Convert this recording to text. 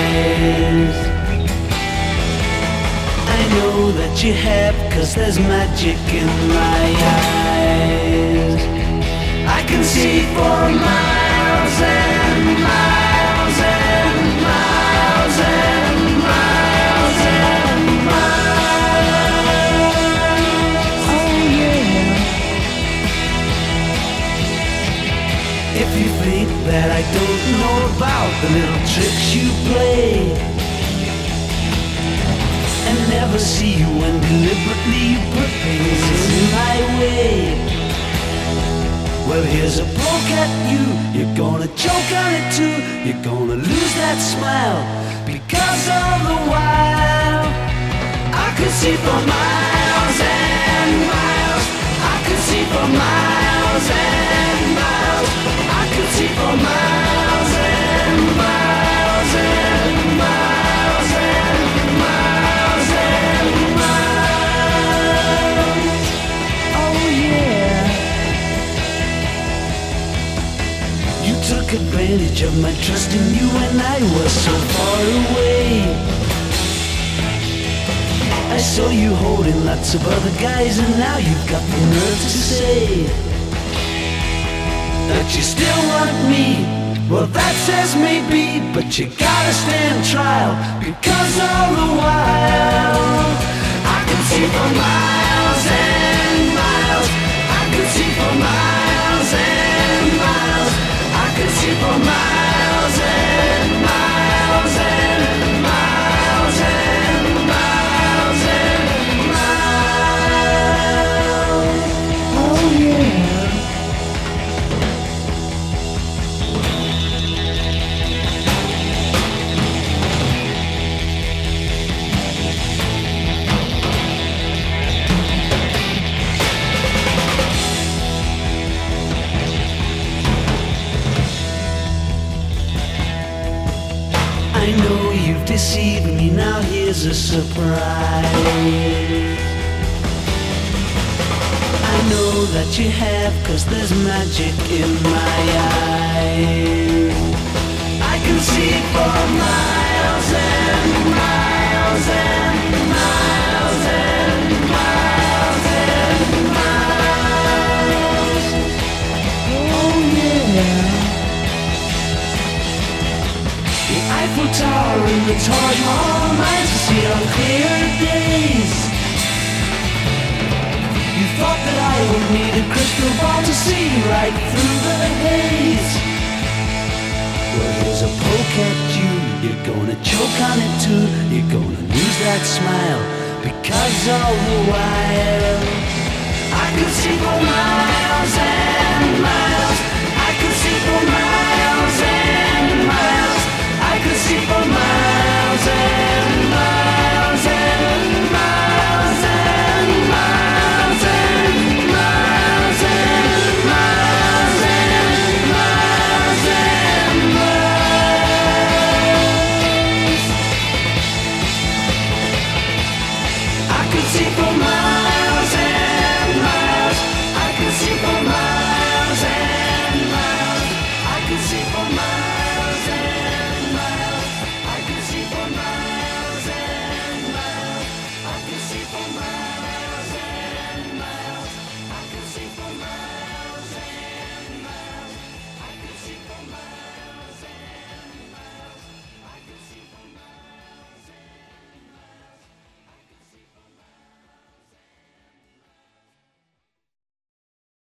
eyes. I know that you have, 'cause there's magic in my eyes. I can see for miles and miles and miles and miles and miles. Oh yeah. If you think that I don't know about the little tricks you play, and never see you when deliberately you put things in my way, well, here's a poke at you. You're gonna choke on it too. You're gonna lose that smile, because all the while I could see for miles and miles. I could see for miles and miles. I could see for miles and miles and miles and miles and miles. Oh yeah. You took advantage of my trust in you when I was so far away. I saw you holding lots of other guys, and now you've got the nerve to say that you still want me. Well, that says maybe, but you gotta stand trial, because all the while I could see for miles and miles. I could see for miles and miles. I could see for miles and miles and miles and miles and miles. Oh yeah. I know you've deceived me, now here's a surprise. I know that you have, 'cause there's magic in my eyes. I can see for miles and miles and miles and miles and miles. Oh yeah. The Eiffel Tower and the Taj Mahal nights to see on clear days. You thought that I would need a crystal ball to see right through the haze. Well, here's a poke at you. You're gonna choke on it too. You're gonna lose that smile, because all the while I could see for miles and miles.